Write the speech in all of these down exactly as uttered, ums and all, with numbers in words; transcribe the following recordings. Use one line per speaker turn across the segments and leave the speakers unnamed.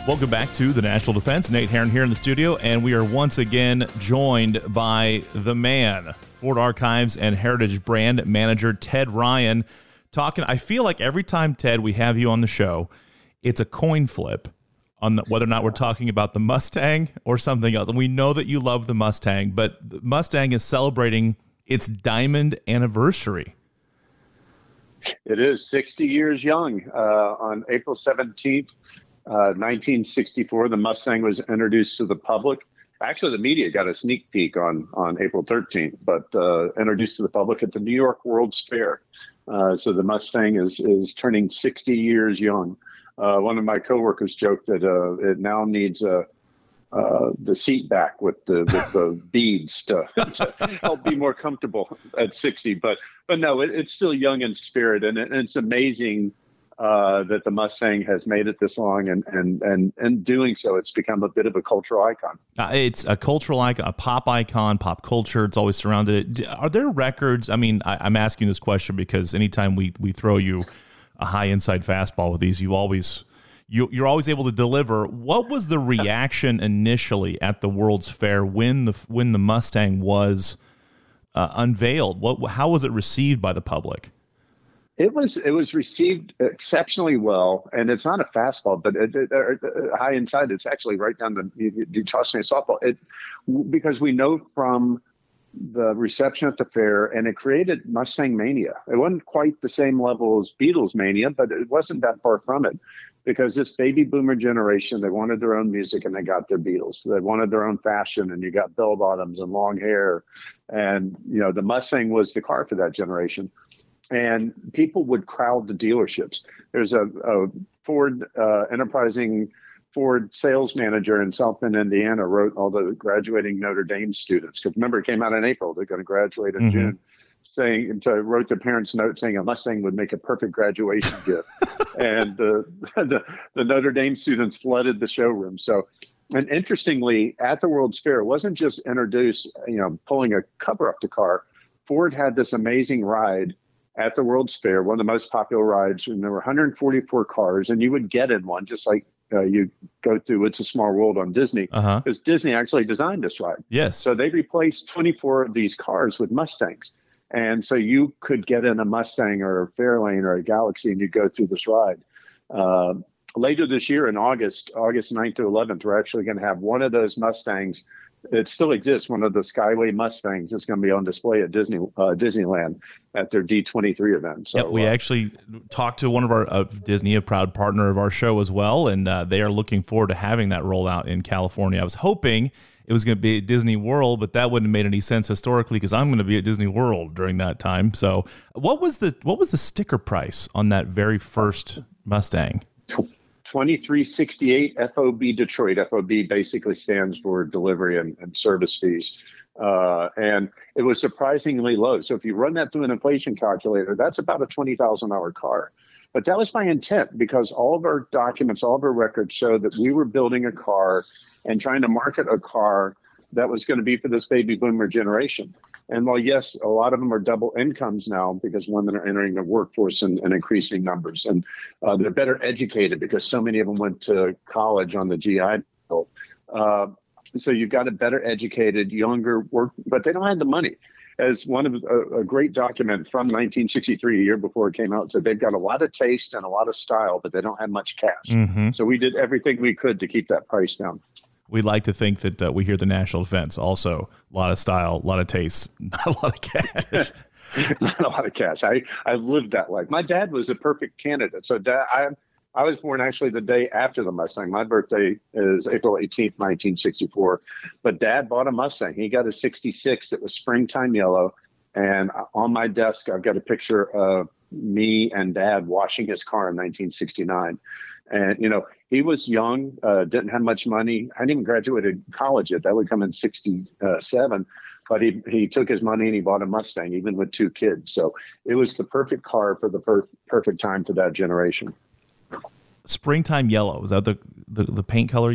Welcome back to the National Defense. Nate Herron here in the studio, and we are once again joined by the man, Ford Archives and Heritage Brand Manager Ted Ryan, talking. I feel like every time, Ted, we have you on the show, it's a coin flip on the, whether or not we're talking about the Mustang or something else. And we know that you love the Mustang, but the Mustang is celebrating its diamond anniversary.
It is sixty years young. Uh, on April seventeenth, uh, nineteen sixty-four, the Mustang was introduced to the public. Actually, the media got a sneak peek on, on April thirteenth, but uh, introduced to the public at the New York World's Fair. Uh, so the Mustang is, is turning sixty years young. Uh, one of my coworkers joked that uh, it now needs a Uh, the seat back with the with the beads to, to help be more comfortable at sixty. But but no, it, it's still young in spirit, and, it, and it's amazing uh, that the Mustang has made it this long, and and and and doing so, it's become a bit of a cultural icon.
Uh, it's a cultural icon, a pop icon, pop culture. It's always surrounded it. Are there records? I mean, I, I'm asking this question because anytime we we throw you a high inside fastball with these, you always. You, you're always able to deliver. What was the reaction initially at the World's Fair when the when the Mustang was uh, unveiled? What how was it received by the public?
It was it was received exceptionally well, and it's not a fastball, but it, it, uh, high inside. It's actually right down the you, you toss me a softball. It because we know from the reception at the fair, and it created Mustang mania. It wasn't quite the same level as Beatles mania, but it wasn't that far from it. Because this baby boomer generation, they wanted their own music and they got their Beatles. They wanted their own fashion, and you got bell bottoms and long hair. And, you know, the Mustang was the car for that generation. And people would crowd the dealerships. There's a, a Ford, uh, enterprising Ford sales manager in South Bend, Indiana, wrote all the graduating Notre Dame students. Because remember, it came out in April. They're going to graduate in mm-hmm. June. Saying, to, wrote the parents' note saying a Mustang would make a perfect graduation gift. And uh, the, the Notre Dame students flooded the showroom. So, and interestingly, at the World's Fair, it wasn't just introduced, you know, pulling a cover up the car. Ford had this amazing ride at the World's Fair, one of the most popular rides, and there were one hundred forty-four cars, and you would get in one just like uh, you go through It's a Small World on Disney,
uh-huh.
because Disney actually designed this ride.
Yes.
So they replaced twenty-four of these cars with Mustangs. And so you could get in a Mustang or a Fairlane or a Galaxy, and you go through this ride. Uh, later this year in August, August ninth to eleventh, we're actually going to have one of those Mustangs. It still exists. One of the Skyway Mustangs is going to be on display at Disney uh, Disneyland at their D twenty-three event. So
yep, we uh, actually talked to one of our uh, Disney, a proud partner of our show as well, and uh, they are looking forward to having that roll out in California. I was hoping it was going to be at Disney World, but that wouldn't have made any sense historically because I'm going to be at Disney World during that time. So, what was the what was the sticker price on that very first Mustang?
twenty-three sixty-eight F O B Detroit. F O B basically stands for delivery and, and service fees. Uh, and it was surprisingly low. So if you run that through an inflation calculator, that's about a twenty thousand dollars car. But that was my intent, because all of our documents, all of our records show that we were building a car and trying to market a car that was going to be for this baby boomer generation. And while, yes, a lot of them are double incomes now because women are entering the workforce in, in increasing numbers, and uh, they're better educated because so many of them went to college on the G I Bill. Uh, so you've got a better educated, younger work, but they don't have the money. As one of a, a great document from nineteen sixty-three, a year before it came out, said they've got a lot of taste and a lot of style, but they don't have much cash.
Mm-hmm.
So we did everything we could to keep that price down.
We like to think that uh, we hear the National Defense. Also, a lot of style, a lot of taste, not a lot of cash.
Not a lot of cash. I, I lived that life. My dad was a perfect candidate. So dad, I I was born actually the day after the Mustang. My birthday is April eighteenth, nineteen sixty-four. But Dad bought a Mustang. He got a sixty-six that was springtime yellow. And on my desk, I've got a picture of me and Dad washing his car in nineteen sixty-nine. And, you know, he was young, uh, didn't have much money. I hadn't even graduated college yet. That would come in sixty-seven. But he, he took his money and he bought a Mustang, even with two kids. So it was the perfect car for the per- perfect time for that generation.
Springtime yellow, is that the, the, the paint color you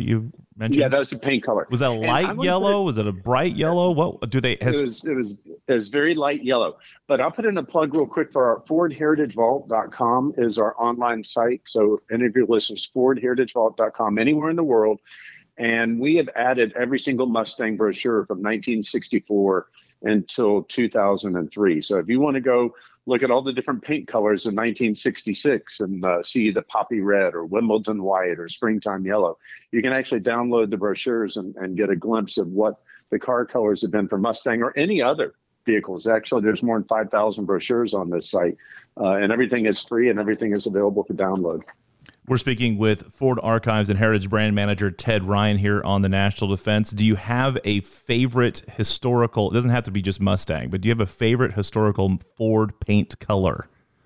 mentioned?
Yeah, that was the paint color.
Was that a light yellow? Was it a bright yellow? What do they? Has...
It was. It was. It was very light yellow. But I'll put in a plug real quick for our Ford Heritage Vault dot com is our online site. So any of your listeners, Ford Heritage Vault dot com, anywhere in the world. And we have added every single Mustang brochure from nineteen sixty-four until two thousand three. So if you want to go look at all the different paint colors in nineteen sixty-six and uh, see the poppy red or Wimbledon white or springtime yellow, you can actually download the brochures and, and get a glimpse of what the car colors have been for Mustang or any other vehicles. Actually, there's more than five thousand brochures on this site, uh, and everything is free and everything is available for download.
We're speaking with Ford Archives and Heritage Brand Manager Ted Ryan here on the National Defense. Do you have a favorite historical, it doesn't have to be just Mustang, but do you have a favorite historical Ford paint color?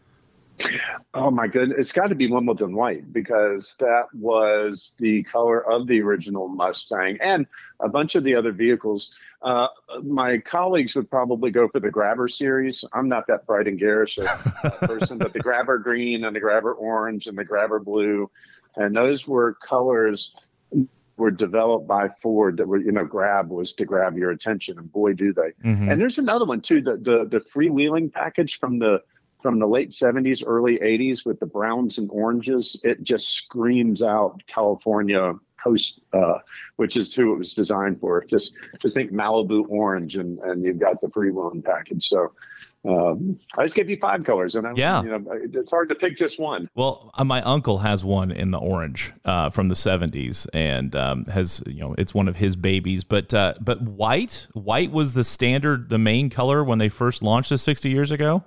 Oh, my goodness. It's got to be Wimbledon white because that was the color of the original Mustang and a bunch of the other vehicles. Uh, my colleagues would probably go for the Grabber series. I'm not that bright and garish a, a person, but the Grabber green and the Grabber orange and the Grabber blue. And those were colors were developed by Ford that were, you know, grab was to grab your attention. And boy, do they. Mm-hmm. And there's another one, too, the, the, the freewheeling package from the from the late seventies, early eighties with the browns and oranges. It just screams out California coast, uh, which is who it was designed for. Just, just think Malibu orange, and, and you've got the freewheeling package. So um, I just gave you five colors, and I,
yeah,
you know, it's hard to pick just one.
Well, uh, my uncle has one in the orange uh, from the seventies, and um, has, you know, it's one of his babies. But uh, but white, white was the standard, the main color when they first launched this sixty years ago.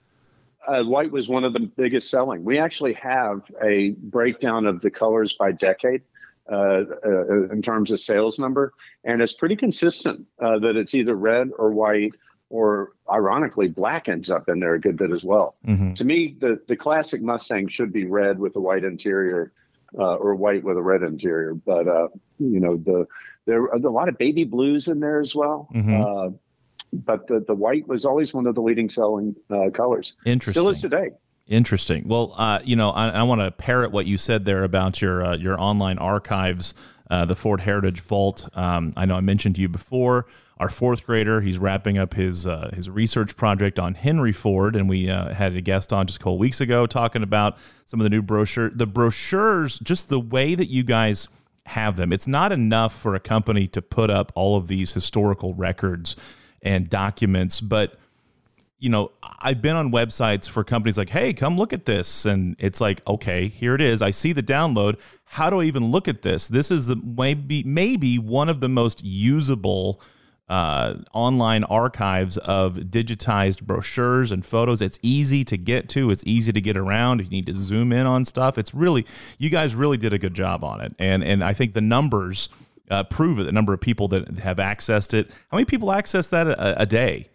Uh, white was one of the biggest selling. We actually have a breakdown of the colors by decade uh, uh, in terms of sales number. And it's pretty consistent uh, that it's either red or white, or ironically, black ends up in there a good bit as well. Mm-hmm. To me, the, the classic Mustang should be red with a white interior uh, or white with a red interior. But, uh, you know, the there are a lot of baby blues in there as well. Mm-hmm. Uh, But the, the white was always one of the leading selling uh, colors.
Interesting.
Still is today.
Interesting. Well, uh, you know, I, I want to parrot what you said there about your uh, your online archives, uh, the Ford Heritage Vault. Um, I know I mentioned to you before, our fourth grader, he's wrapping up his uh, his research project on Henry Ford, and we uh, had a guest on just a couple weeks ago talking about some of the new brochure, the brochures, just the way that you guys have them. It's not enough for a company to put up all of these historical records and documents, but you know, I've been on websites for companies like, hey, come look at this, and it's like, okay, here it is. I see the download. How do I even look at this? This is the, maybe maybe one of the most usable uh, online archives of digitized brochures and photos. It's easy to get to. It's easy to get around. You need to zoom in on stuff. It's really, you guys really did a good job on it, and and I think the numbers Uh, prove it, the number of people that have accessed it. How many people access that a, a day?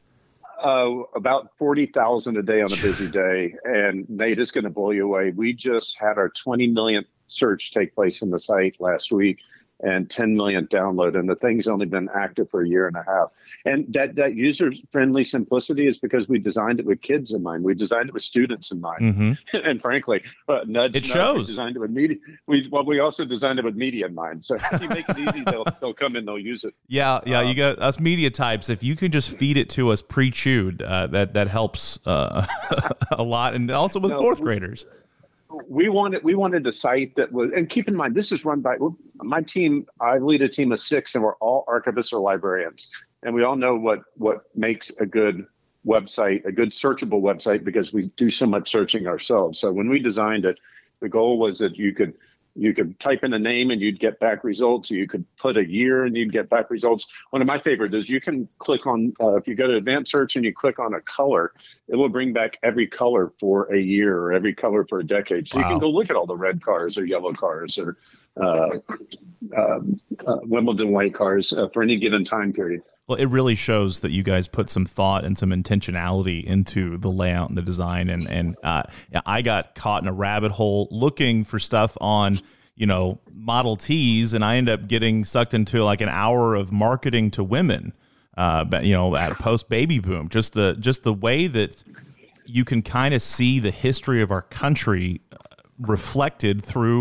Uh, about forty thousand a day on a busy day. And Nate, is going to blow you away. We just had our twenty millionth search take place in the site last week, and ten millionth download. And the thing's only been active for a year and a half. And that, that user-friendly simplicity is because we designed it with kids in mind. We designed it with students in mind. Mm-hmm. And frankly, uh, nudge,
it
nudge,
shows.
We designed it with media. We, well, we also designed it with media in mind. So if you make it easy, they'll, they'll come in, they'll use it.
Yeah, yeah.
Uh,
You got us media types. If you can just feed it to us pre-chewed, uh, that, that helps uh, a lot. And also with no, fourth graders.
We wanted we wanted a site that was, and keep in mind, this is run by my team. I lead a team of six, and we're all archivists or librarians, and we all know what what makes a good website, a good searchable website, because we do so much searching ourselves. So when we designed it, the goal was that you could you could type in a name and you'd get back results. You could put a year and you'd get back results. One of my favorite is you can click on, uh, if you go to advanced search and you click on a color, it will bring back every color for a year or every color for a decade. So wow. You can go look at all the red cars or yellow cars or uh, uh, uh, Wimbledon white cars uh, for any given time period.
Well, it really shows that you guys put some thought and some intentionality into the layout and the design. And, and uh, I got caught in a rabbit hole looking for stuff on, you know, Model Ts, and I ended up getting sucked into like an hour of marketing to women, uh, but, you know, at a post-baby boom. Just the, just the way that you can kind of see the history of our country reflected through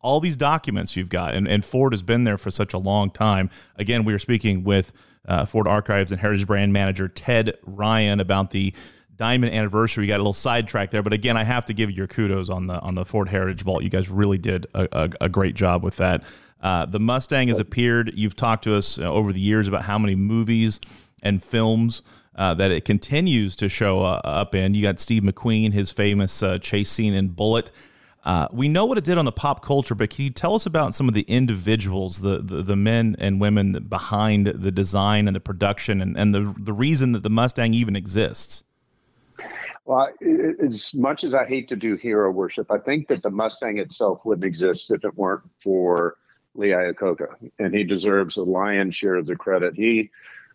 all these documents you've got, and, and Ford has been there for such a long time. Again, we are speaking with uh, Ford Archives and Heritage Brand Manager Ted Ryan about the Diamond Anniversary. You got a little sidetracked there, but again, I have to give you your kudos on the on the Ford Heritage Vault. You guys really did a, a, a great job with that. Uh, the Mustang has appeared. You've talked to us uh, over the years about how many movies and films uh, that it continues to show uh, up in. You got Steve McQueen, his famous uh, chase scene in Bullitt. Uh, we know what it did on the pop culture, but can you tell us about some of the individuals, the the, the men and women behind the design and the production, and, and the the reason that the Mustang even exists?
Well, as much as I hate to do hero worship, I think that the Mustang itself wouldn't exist if it weren't for Lee Iacocca, and he deserves the lion's share of the credit. He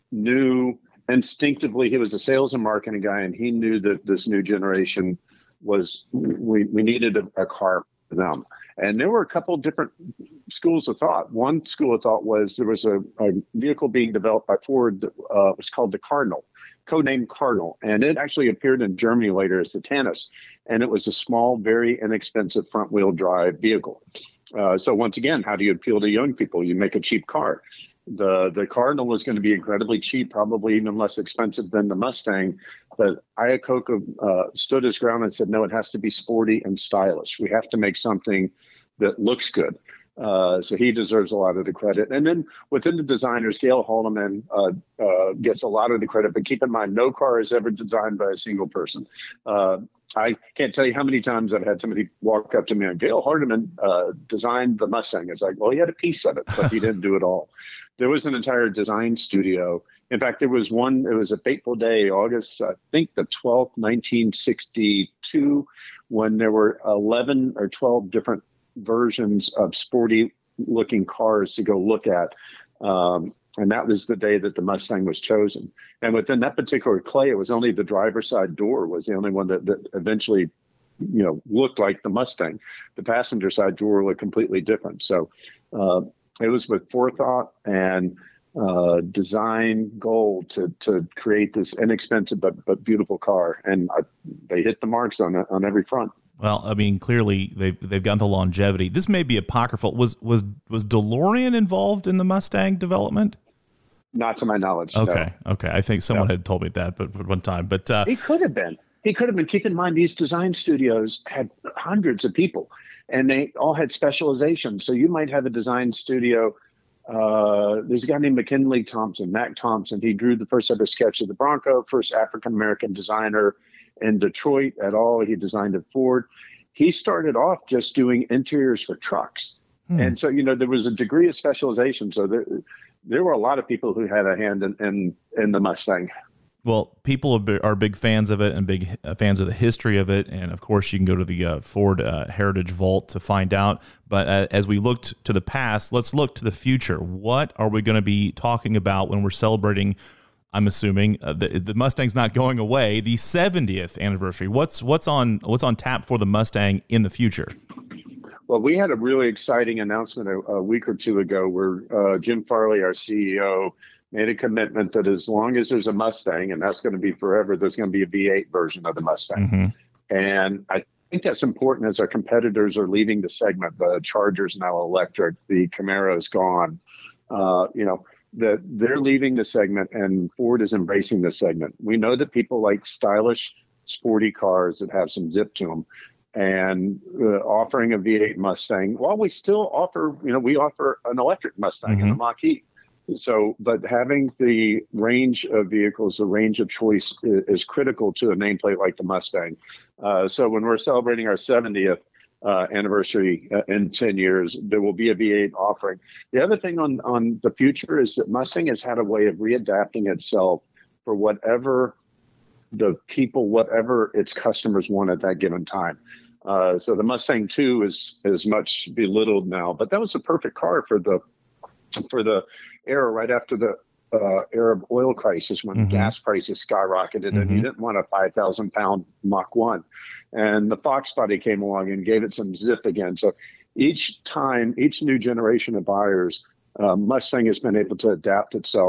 knew instinctively, he was a sales and marketing guy, and he knew that this new generation was, we, we needed a, a car for them. And there were a couple of different schools of thought. One school of thought was there was a, a vehicle being developed by Ford, uh, it was called the Cardinal, codenamed Cardinal, and it actually appeared in Germany later as the Tanis, and it was a small, very inexpensive front-wheel drive vehicle. Uh, so once again, how do you appeal to young people? You make a cheap car. The the Cardinal was going to be incredibly cheap, probably even less expensive than the Mustang, but Iacocca uh, stood his ground and said, no, it has to be sporty and stylish. We have to make something that looks good. Uh, so he deserves a lot of the credit. And then within the designers, Gail Haldeman uh, uh, gets a lot of the credit, but keep in mind, no car is ever designed by a single person. Uh, I can't tell you how many times I've had somebody walk up to me and Gail Haldeman uh, designed the Mustang. It's like, well, he had a piece of it, but he didn't do it all. There was an entire design studio. In fact, there was one, it was a fateful day, August, I think the twelfth, nineteen sixty-two, when there were eleven or twelve different versions of sporty looking cars to go look at. Um, and that was the day that the Mustang was chosen. And within that particular clay, it was only the driver's side door was the only one that, that eventually, you know, looked like the Mustang. The passenger side door looked completely different. So uh, it was with forethought and uh, design goal to to create this inexpensive but but beautiful car. And I, they hit the marks on on every front.
Well, I mean, clearly they've they've gotten the longevity. This may be apocryphal. Was was was DeLorean involved in the Mustang development?
Not to my knowledge.
Okay,
no.
okay. I think someone
no.
had told me that, but at one time. But uh,
he could have been. He could have been. Keep in mind, these design studios had hundreds of people, and they all had specializations. So you might have a design studio. Uh, there's a guy named McKinley Thompson, Mac Thompson. He drew the first ever sketch of the Bronco, first African American designer in Detroit at all. He designed at Ford. He started off just doing interiors for trucks. Hmm. And so, you know, there was a degree of specialization. So there, there were a lot of people who had a hand in, in, in the Mustang.
Well, people are big fans of it and big fans of the history of it. And of course, you can go to the uh, Ford uh, Heritage Vault to find out. But uh, as we looked to the past, let's look to the future. What are we going to be talking about when we're celebrating, I'm assuming, uh, the, the Mustang's not going away, the seventieth anniversary? What's what's on what's on tap for the Mustang in the future?
Well, we had a really exciting announcement a, a week or two ago where uh, Jim Farley, our C E O, made a commitment that as long as there's a Mustang, and that's going to be forever, there's going to be a V eight version of the Mustang. Mm-hmm. And I think that's important as our competitors are leaving the segment. The Charger's now electric, the Camaro's gone. Uh, you know, that they're leaving the segment and Ford is embracing the segment. We know that people like stylish, sporty cars that have some zip to them. And uh, offering a V eight Mustang, while we still offer, you know, we offer an electric Mustang mm-hmm. and a Mach-E. So, but having the range of vehicles, the range of choice is, is critical to a nameplate like the Mustang. Uh, so when we're celebrating our seventieth uh, anniversary uh, in ten years, there will be a V eight offering. The other thing on, on the future is that Mustang has had a way of readapting itself for whatever the people, whatever its customers want at that given time. Uh, so the Mustang two is, is much belittled now, but that was the perfect car for the for the era right after the uh, Arab oil crisis when mm-hmm. gas prices skyrocketed mm-hmm. and you didn't want a five thousand pound Mach one. And the Fox body came along and gave it some zip again. So each time, each new generation of buyers, uh, Mustang has been able to adapt itself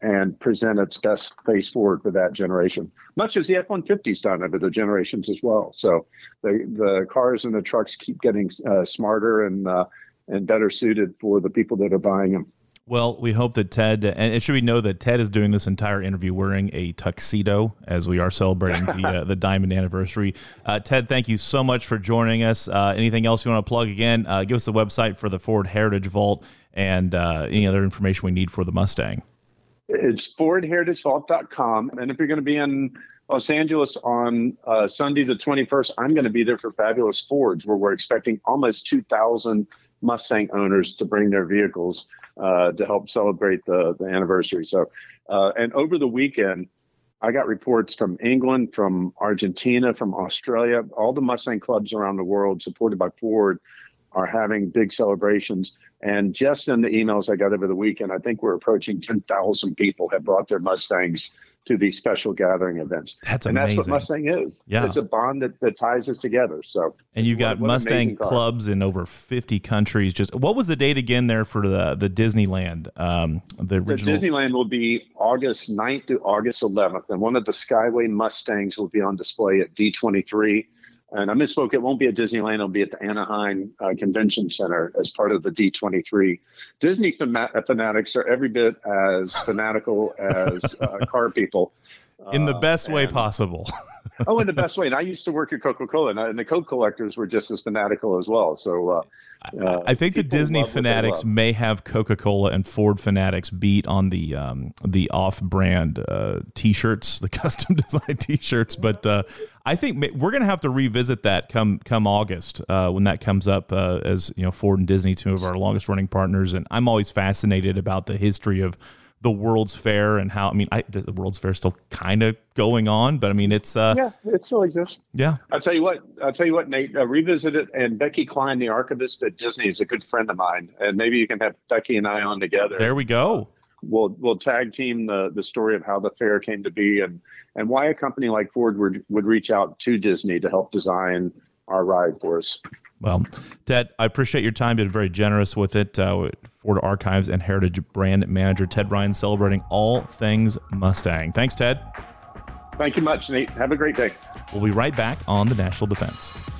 and present its best face forward for that generation, much as the F one fifty's done over the generations as well. So the the cars and the trucks keep getting uh, smarter and uh, and better suited for the people that are buying them.
Well, we hope that Ted, and it should be known that Ted is doing this entire interview wearing a tuxedo as we are celebrating the uh, the Diamond anniversary. Uh, Ted, thank you so much for joining us. Uh, anything else you want to plug again? Uh, give us the website for the Ford Heritage Vault and uh, any other information we need for the Mustang.
It's ford heritage vault dot com. And if you're going to be in Los Angeles on uh, Sunday the twenty-first, I'm going to be there for Fabulous Fords, where we're expecting almost two thousand Mustang owners to bring their vehicles uh, to help celebrate the, the anniversary. So, uh, and over the weekend, I got reports from England, from Argentina, from Australia. All the Mustang clubs around the world supported by Ford are having big celebrations. And just in the emails I got over the weekend, I think we're approaching ten thousand people have brought their Mustangs to these special gathering events.
That's
and
amazing.
that's what Mustang is.
Yeah.
It's a bond that, that ties us together. So,
and you've got
what, what
Mustang clubs in over fifty countries. Just what was the date again there for the the Disneyland? Um, the original
so Disneyland will be August ninth to August eleventh, and one of the Skyway Mustangs will be on display at D twenty-three. And I misspoke, it won't be at Disneyland, it'll be at the Anaheim uh, Convention Center as part of the D twenty-three. Disney fanatics are every bit as fanatical as uh, car people.
In the best
uh,
way
and,
possible.
oh, in the best way. And I used to work at Coca-Cola, and, I, and the Coke collectors were just as fanatical as well. So uh,
uh, I think the Disney fanatics may have Coca-Cola and Ford fanatics beat on the um, the off-brand uh, T-shirts, the custom design T-shirts. But uh, I think we're going to have to revisit that come come August uh, when that comes up. Uh, as you know, Ford and Disney, two of our longest-running partners, and I'm always fascinated about the history of the World's Fair and how, I mean, I, the World's Fair is still kind of going on, but I mean, it's uh,
yeah, it still exists.
Yeah,
I'll tell you what. I'll tell you what, Nate. Uh, revisit it, and Becky Klein, the archivist at Disney, is a good friend of mine, and maybe you can have Becky and I on together.
There we go.
We'll we'll tag team the the story of how the fair came to be, and and why a company like Ford would would reach out to Disney to help design our ride for us.
Well, Ted, I appreciate your time. You've been very generous with it. Uh, Ford Archives and Heritage Brand Manager Ted Ryan, celebrating all things Mustang. Thanks, Ted.
Thank you much, Nate. Have a great day.
We'll be right back on the National Defense.